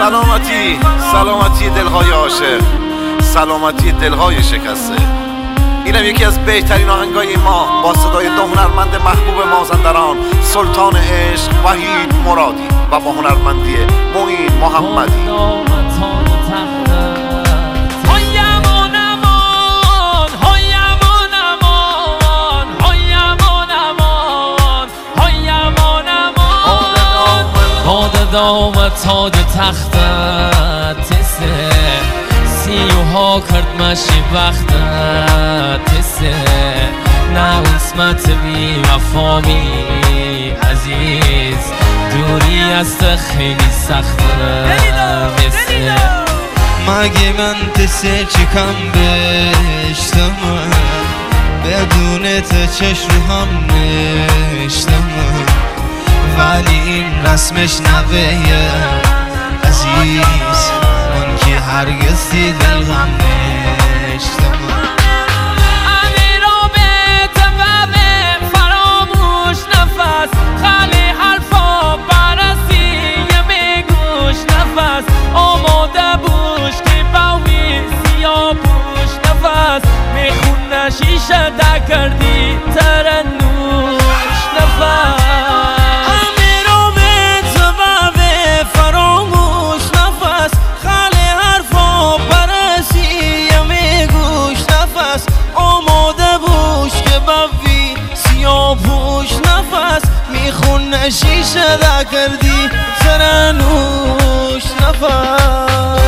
سلامتی، سلامتی دلهای عاشق، سلامتی دلهای شکسته. اینم یکی از بهترین آهنگای ما با صدای دو هنرمند محبوب مازندران، سلطان عشق وحید مرادی و با هنرمندی معین محمدی. آمد تاج تختت تسه سیوها کرد مشی بختت تسه نه اسمت بی وفا بی عزیز دوری است خیلی سخته مثل مگه من تسه چکم بشتم بدون تو چشم رو هم نشتم ولی این رسمش نوه عزیز من که هرگز دل غم نشتم امیرا به تبه فراموش نفس خالی حرفا برسی یه میگوش نفس آماده بوش که باوی سیاه پوش نفس میخونه شیشه دا کردی ترنوش نفس پوش نفس میخونه شیشه دا کردی ترنوش نفس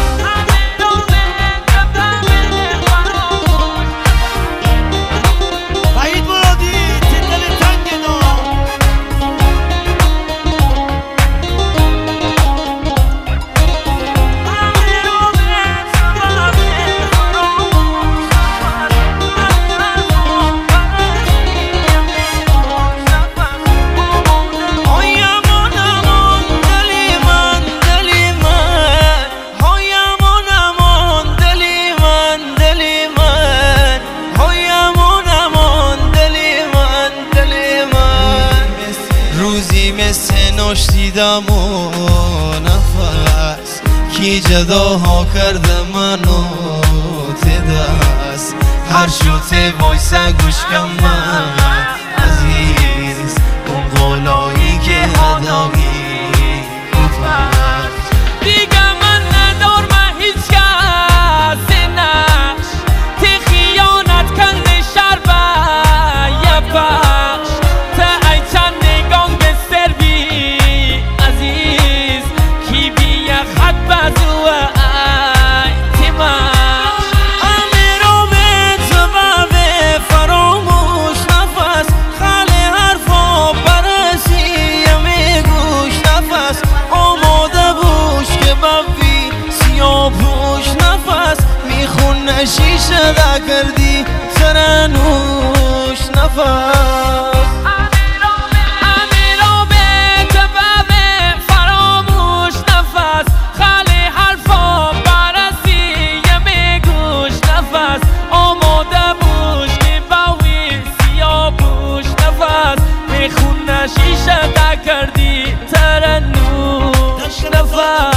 وحید مرادی دل تنگ نشنیدم و نفس کی جداها کرده منو تدست هر شوته وایسه گوش کم من عزیز اون قولایی که هداگی دیگه من ندارم هیچ کس نقش تی خیانت کنده شر و یه بخش تا ای چند نگان به سروی عزیز کی بیه خط بزوه ای تیمش امیرو به تبه فراموش نفس خالی حرفا برسی یه میگوش نفس آماده بوش که بوی سیاه پوش نفس میخونه شیشه دا کردی ترنوش نفس شیشه دا کردی ترنوش نفس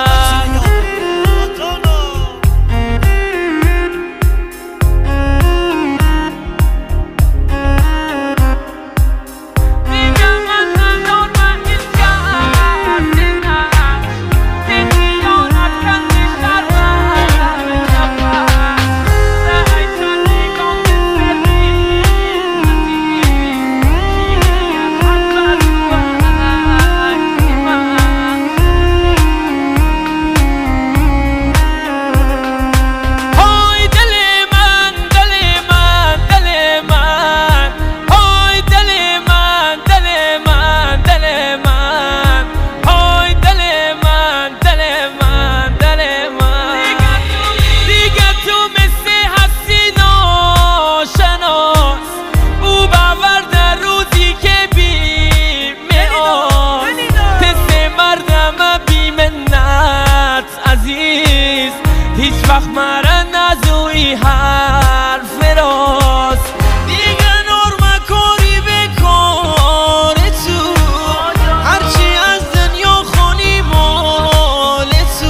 هیچ وقت مرا نزوی حرف راست دیگه نرمه کاری به کار تو هرچی از دنیا خونی مال تو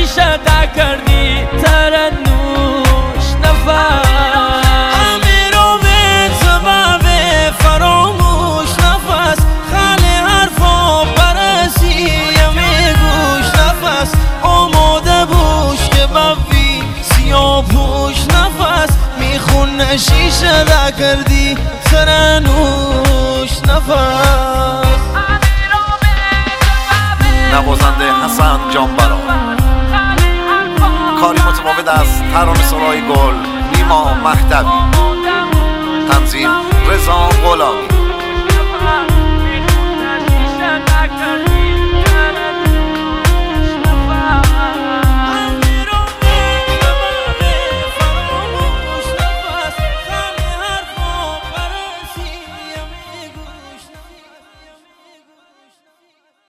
شیشه تا کردی ترنوش نفس همه رو به سبب فراموش نفس خاله حرفا برسی یمی گوش نفس آماده بوش که بوی سیاه پوش نفس میخونه شیشه دا کردی ترنوش نفس نوازنده حسن جانبرا، کاری متفاوت از ترانه سرای گل نیما مهدوی، تنظیم رضا غلامی.